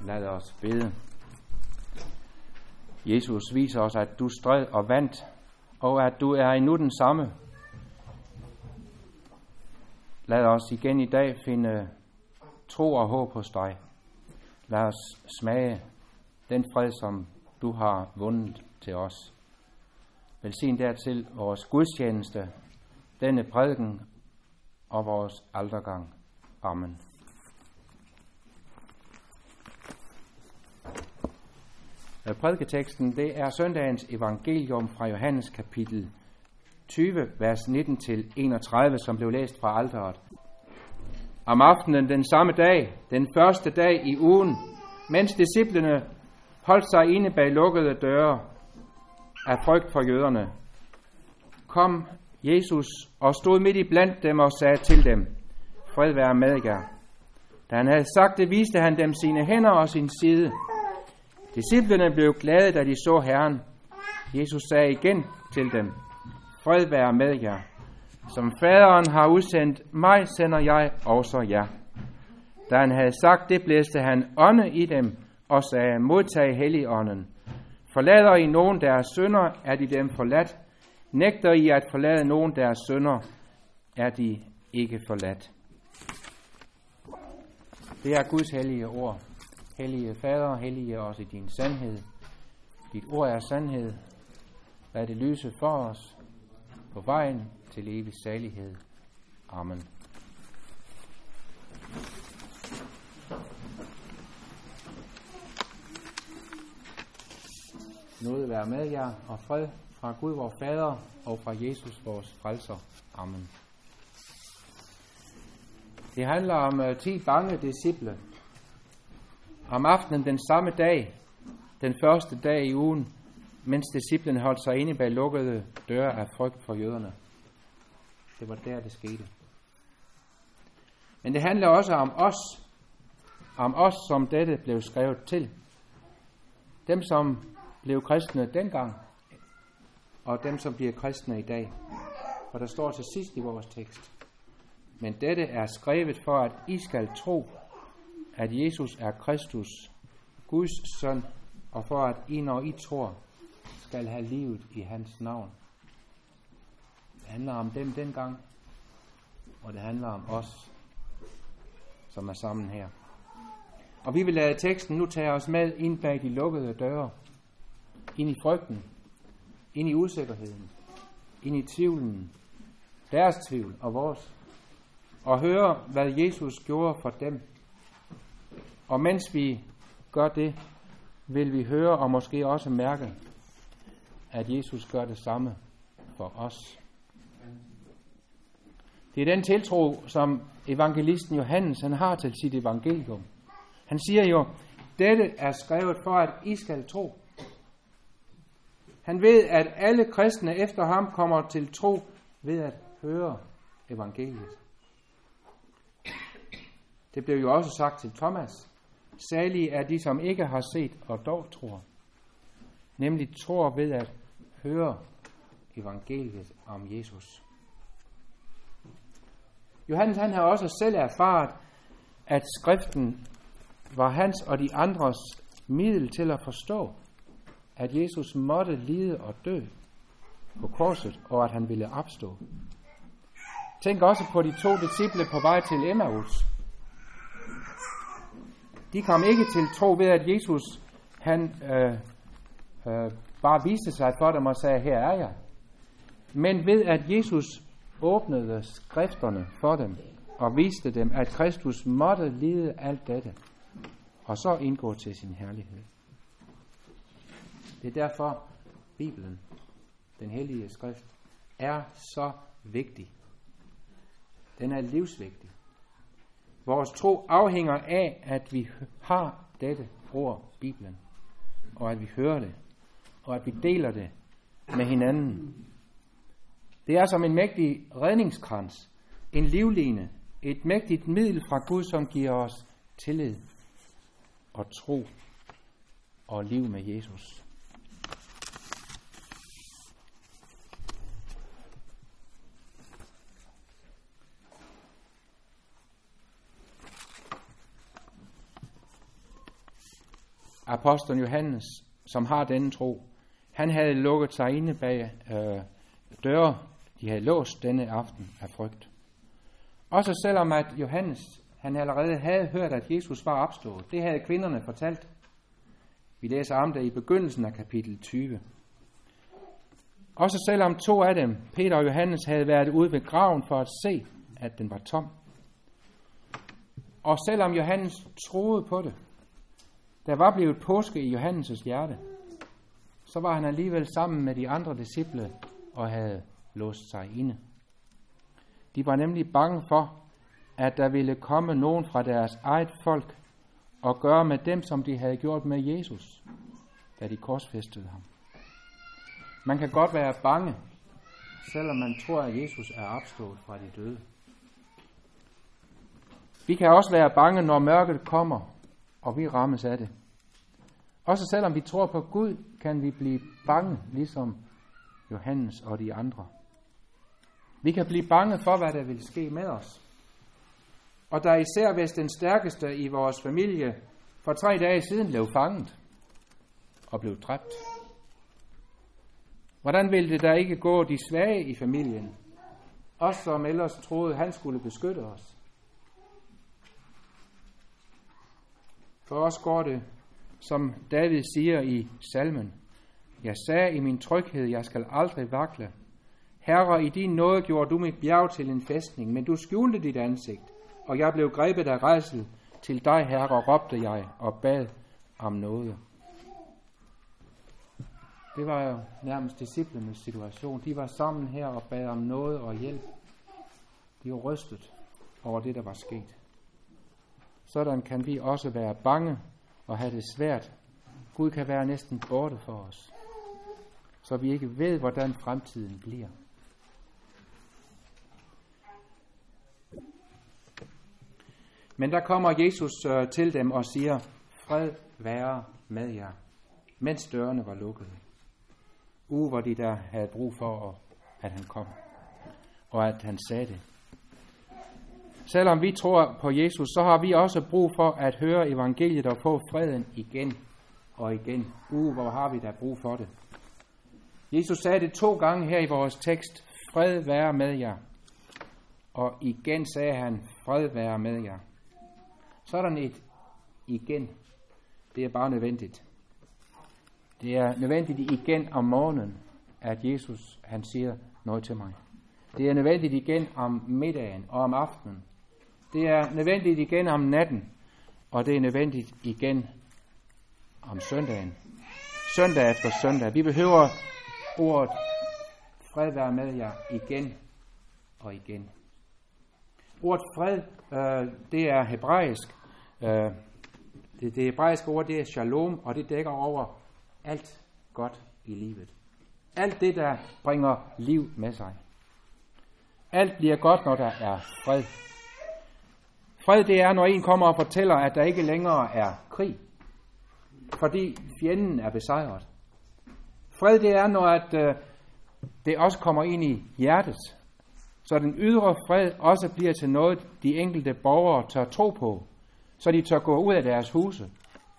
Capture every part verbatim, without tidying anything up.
Lad os bede. Jesus viser os, at du stred og vandt, og at du er endnu den samme. Lad os igen i dag finde tro og håb hos dig. Lad os smage den fred, som du har vundet til os. Velsign dertil vores gudstjeneste, denne prædiken og vores altergang. Amen. Prædiketeksten, det er søndagens evangelium fra Johannes kapitel tyve, vers nitten til enogtredive, som blev læst fra alteret. Om aftenen den samme dag, den første dag i ugen, mens disciplene holdt sig inde bag lukkede døre af frygt for jøderne, kom Jesus og stod midt i blandt dem og sagde til dem, fred være med jer. Da han havde sagt det, viste han dem sine hænder og sin side. Disciplene blev glade, da de så Herren. Jesus sagde igen til dem, fred være med jer. Som faderen har udsendt mig, sender jeg også jer. Da han havde sagt det, blæste han ånde i dem og sagde, modtag Helligånden. Forlader I nogen deres synder, er de dem forladt. Nægter I at forlade nogen deres synder, er de ikke forladt. Det er Guds hellige ord. Hellige Fader, hellige os i din sandhed. Dit ord er sandhed. Lad det lyse for os på vejen til evig salighed. Amen. Nåde være med jer, og fred fra Gud vor Fader og fra Jesus vores frelser. Amen. Det handler om uh, ti bange disciple. Om aftenen den samme dag, den første dag i ugen, mens disciplene holdt sig inde bag lukkede døre af frygt for jøderne. Det var der, det skete. Men det handler også om os, om os, som dette blev skrevet til. Dem, som blev kristne dengang, og dem, som bliver kristne i dag. For der står til sidst i vores tekst, men dette er skrevet for, at I skal tro, at Jesus er Kristus, Guds søn, og for at I, når I tror, skal have livet i hans navn. Det handler om dem dengang, og det handler om os, som er sammen her. Og vi vil lade teksten nu tage os med ind bag de lukkede døre, ind i frygten, ind i usikkerheden, ind i tvivlen, deres tvivl og vores, og høre, hvad Jesus gjorde for dem. Og mens vi gør det, vil vi høre og måske også mærke, at Jesus gør det samme for os. Det er den tiltro, som evangelisten Johannes han har til sit evangelium. Han siger jo, dette er skrevet for, at I skal tro. Han ved, at alle kristne efter ham kommer til tro ved at høre evangeliet. Det blev jo også sagt til Thomas. Salige er de, som ikke har set og dog tror. Nemlig tror ved at høre evangeliet om Jesus. Johannes han har også selv erfaret, at skriften var hans og de andres middel til at forstå, at Jesus måtte lide og dø på korset, og at han ville opstå. Tænk også på de to disciple på vej til Emmaus. De kom ikke til tro ved, at Jesus han øh, øh, bare viste sig for dem og sagde, her er jeg. Men ved, at Jesus åbnede skrifterne for dem og viste dem, at Kristus måtte lide alt dette, og så indgå til sin herlighed. Det er derfor, Bibelen, den hellige skrift, er så vigtig. Den er livsvigtig. Vores tro afhænger af, at vi har dette ord, Bibelen, og at vi hører det, og at vi deler det med hinanden. Det er som en mægtig redningskrans, en livline, et mægtigt middel fra Gud, som giver os tillid og tro og liv med Jesus. apostlen Johannes, som har denne tro, han havde lukket sig inde bag øh, døre, de havde låst denne aften af frygt. Også selvom at Johannes, han allerede havde hørt, at Jesus var opstået. Det havde kvinderne fortalt. Vi læser om det i begyndelsen af kapitel tyve. Også selvom to af dem, Peter og Johannes, havde været ude ved graven for at se, at den var tom. Og selvom Johannes troede på det, der var blevet påske i Johannes' hjerte, så var han alligevel sammen med de andre disciple og havde låst sig inde. De var nemlig bange for, at der ville komme nogen fra deres eget folk og gøre med dem, som de havde gjort med Jesus, da de korsfæstede ham. Man kan godt være bange, selvom man tror, at Jesus er opstået fra de døde. Vi kan også være bange, når mørket kommer, og vi rammes af det. Også selvom vi tror på Gud, kan vi blive bange, ligesom Johannes og de andre. Vi kan blive bange for, hvad der vil ske med os. Og der især hvis den stærkeste i vores familie for tre dage siden blev fanget og blev dræbt. Hvordan ville det da ikke gå de svage i familien? Os, som ellers troede, han skulle beskytte os. For os går det, som David siger i salmen. Jeg sagde i min tryghed, jeg skal aldrig vakle. Herre, i din nåde gjorde du mit bjerg til en fæstning, men du skjulte dit ansigt, og jeg blev grebet af rædsel. Til dig, Herre, råbte jeg og bad om nåde. Det var jo nærmest disciplenes situation. De var sammen her og bad om nåde og hjælp. De var rystet over det, der var sket. Sådan kan vi også være bange og have det svært. Gud kan være næsten borte for os, så vi ikke ved, hvordan fremtiden bliver. Men der kommer Jesus øh, til dem og siger, fred være med jer, mens dørene var lukkede. Uge, hvor de der havde brug for, at han kom, og at han sagde det. Selvom vi tror på Jesus, så har vi også brug for at høre evangeliet og få freden igen og igen. Uh, hvor har vi da brug for det. Jesus sagde det to gange her i vores tekst, fred være med jer. Og igen sagde han, fred være med jer. Sådan et igen, det er bare nødvendigt. Det er nødvendigt igen om morgenen, at Jesus han siger noget til mig. Det er nødvendigt igen om middagen og om aftenen. Det er nødvendigt igen om natten, og det er nødvendigt igen om søndagen. Søndag efter søndag. Vi behøver ordet fred være med jer igen og igen. Ordet fred, øh, det er hebraisk. Øh, det, det hebraiske ord, det er shalom, og det dækker over alt godt i livet. Alt det, der bringer liv med sig. Alt bliver godt, når der er fred. Fred, det er, når en kommer og fortæller, at der ikke længere er krig, fordi fjenden er besejret. Fred, det er, når at, øh, det også kommer ind i hjertet, så den ydre fred også bliver til noget, de enkelte borgere tør tro på, så de tør gå ud af deres huse.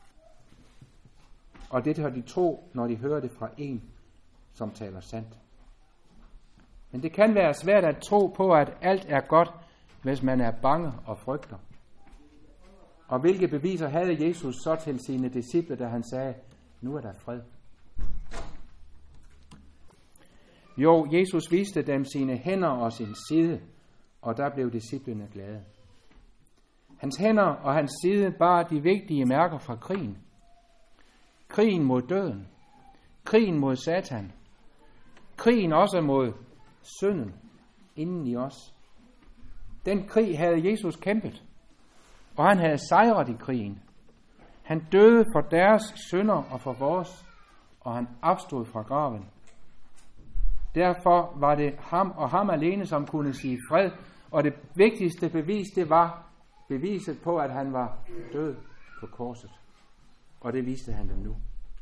Og det tør de tro, når de hører det fra en, som taler sandt. Men det kan være svært at tro på, at alt er godt, hvis man er bange og frygter. Og hvilke beviser havde Jesus så til sine disciple, da han sagde, nu er der fred? Jo, Jesus viste dem sine hænder og sin side, og der blev disciplene glade. Hans hænder og hans side bar de vigtige mærker fra krigen. Krigen mod døden. Krigen mod Satan. Krigen også mod synden inden i os. Den krig havde Jesus kæmpet, og han havde sejret i krigen. Han døde for deres synder og for vores, og han opstod fra graven. Derfor var det ham og ham alene, som kunne sige fred, og det vigtigste bevis, det var beviset på, at han var død på korset. Og det viste han dem nu.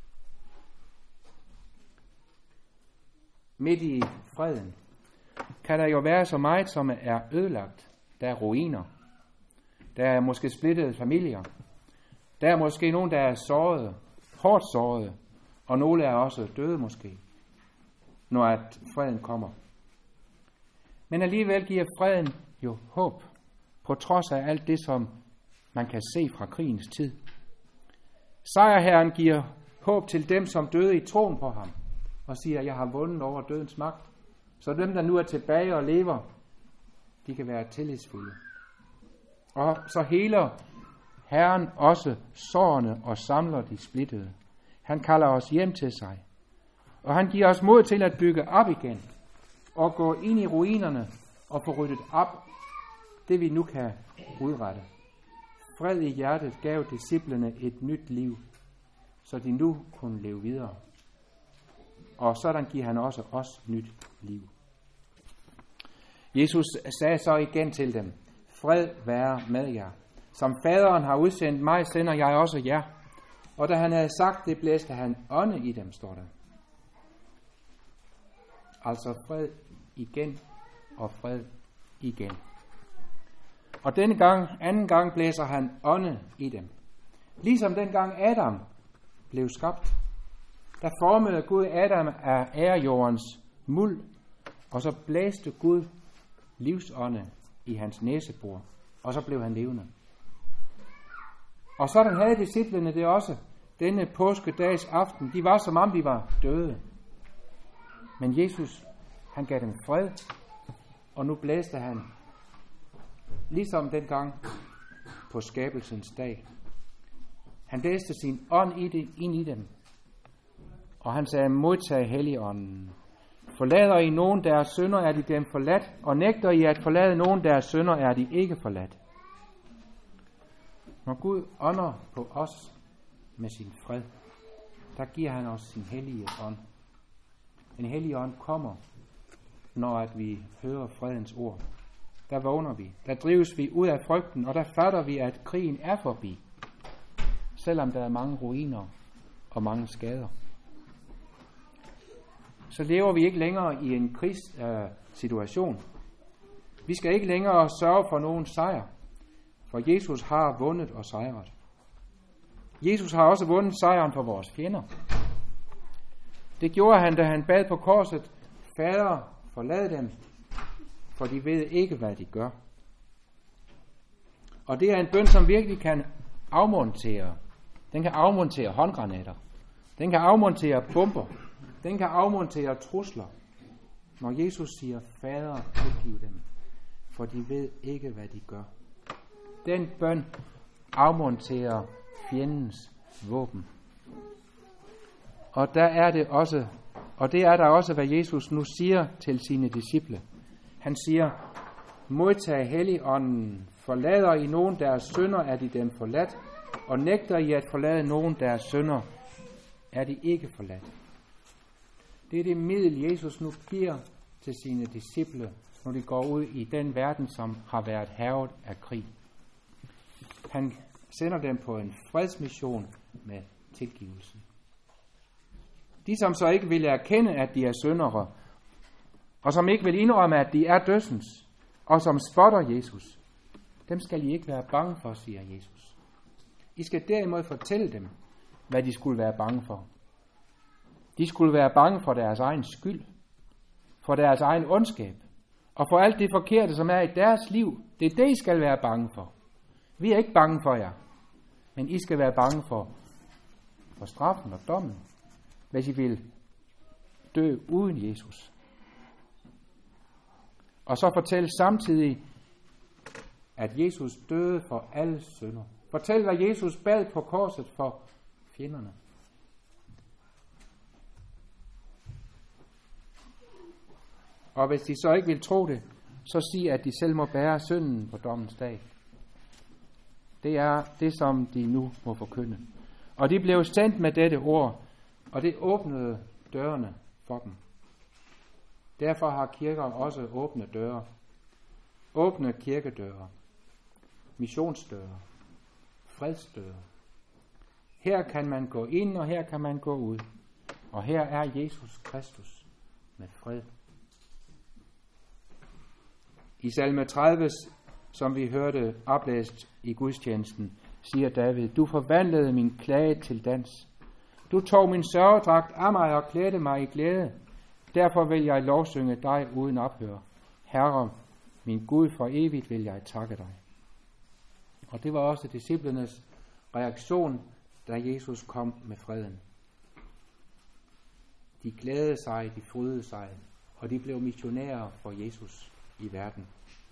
Midt i freden kan der jo være så meget, som er ødelagt. Der er ruiner. Der er måske splittede familier. Der er måske nogen, der er såret. hårdt sårede, og nogle er også døde måske, når at freden kommer. Men alligevel giver freden jo håb, på trods af alt det, som man kan se fra krigens tid. Sejrherren giver håb til dem, som døde i troen på ham, og siger, jeg har vundet over dødens magt. Så dem, der nu er tilbage og lever, de kan være tillidsfulde. Og så heler Herren også sårene og samler de splittede. Han kalder os hjem til sig. Og han giver os mod til at bygge op igen, og gå ind i ruinerne og få ryddet op det, vi nu kan udrette. Fred i hjertet gav disciplene et nyt liv, så de nu kunne leve videre. Og sådan giver han også os nyt liv. Jesus sagde så igen til dem, fred være med jer. Som faderen har udsendt mig, sender jeg også jer. Og da han havde sagt det, blæste han ånde i dem, står der. Altså fred igen og fred igen. Og denne gang, anden gang, blæser han ånde i dem. Ligesom dengang Adam blev skabt. Der formede Gud Adam af ærejordens muld, og så blæste Gud livsånde i hans næsebor, og så blev han levende. Og sådan havde disciplene det også denne påskedags aften. De var som om de var døde. Men Jesus, han gav dem fred, og nu blæste han, ligesom dengang på skabelsens dag. Han blæste sin ånd i det, ind i dem, og han sagde, modtag Helligånden. Forlader I nogen deres synder, er de dem forladt, og nægter I at forlade nogen deres synder, er de ikke forladt. Når Gud ånder på os med sin fred, der giver han os sin hellige ånd. En hellige ånd kommer, når at vi hører fredens ord. Der vågner vi, der drives vi ud af frygten, og der fatter vi, at krigen er forbi, selvom der er mange ruiner og mange skader. Så lever vi ikke længere i en krigssituation. Øh, vi skal ikke længere sørge for nogen sejr, for Jesus har vundet og sejret. Jesus har også vundet sejren for vores fjender. Det gjorde han, da han bad på korset, Fader, forlad dem, for de ved ikke, hvad de gør. Og det er en bøn, som virkelig kan afmontere. Den kan afmontere håndgranater. Den kan afmontere bomber. Den kan afmontere trusler. Når Jesus siger, Fader, tilgiv dem, for de ved ikke, hvad de gør. Den bøn afmonterer fjendens våben. Og der er det også, og det er der også, hvad Jesus nu siger til sine disciple. Han siger, modtag Helligånden, forlader I nogen deres synder, er de dem forladt, og nægter I at forlade nogen deres synder, er de ikke forladt. Det er det middel, Jesus nu giver til sine disciple, når de går ud i den verden, som har været hærget af krig. Han sender dem på en fredsmission med tilgivelsen. De, som så ikke vil erkende, at de er syndere, og som ikke vil indrømme, at de er dødsens, og som spotter Jesus, dem skal I ikke være bange for, siger Jesus. I skal derimod fortælle dem, hvad de skulle være bange for. De skulle være bange for deres egen skyld, for deres egen ondskab, og for alt det forkerte, som er i deres liv. Det er det, I skal være bange for. Vi er ikke bange for jer, men I skal være bange for, for straffen og dommen, hvis I vil dø uden Jesus. Og så fortæl samtidig, at Jesus døde for alle synder. Fortæl, hvad Jesus bad på korset for fjenderne. Og hvis de så ikke vil tro det, så sig, at de selv må bære synden på dommens dag. Det er det, som de nu må forkynde. Og de blev sendt med dette ord, og det åbnede dørene for dem. Derfor har kirker også åbne døre. Åbne kirkedøre. Missionsdøre. Fredsdøre. Her kan man gå ind, og her kan man gå ud. Og her er Jesus Kristus med fred. I salme tredive, som vi hørte oplæst i gudstjenesten, siger David, du forvandlede min klage til dans. Du tog min sørgedragt af mig og klædte mig i glæde. Derfor vil jeg lovsynge dig uden ophør. Herre, min Gud, for evigt vil jeg takke dig. Og det var også disciplenes reaktion, da Jesus kom med freden. De glædede sig, de frydede sig, og de blev missionærer for Jesus i verden.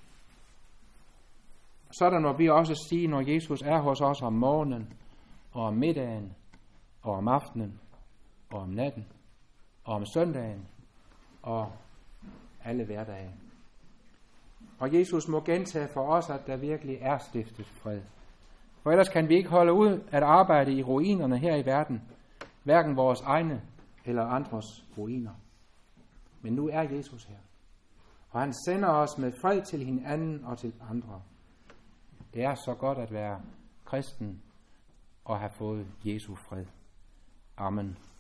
Sådan må vi også sige, når Jesus er hos os om morgenen, og om middagen, og om aftenen, og om natten, og om søndagen, og alle hverdage. Og Jesus må gentage for os, at der virkelig er stiftet fred. For ellers kan vi ikke holde ud at arbejde i ruinerne her i verden, hverken vores egne eller andres ruiner. Men nu er Jesus her, og han sender os med fred til hinanden og til andre. Det er så godt at være kristen og have fået Jesu fred. Amen.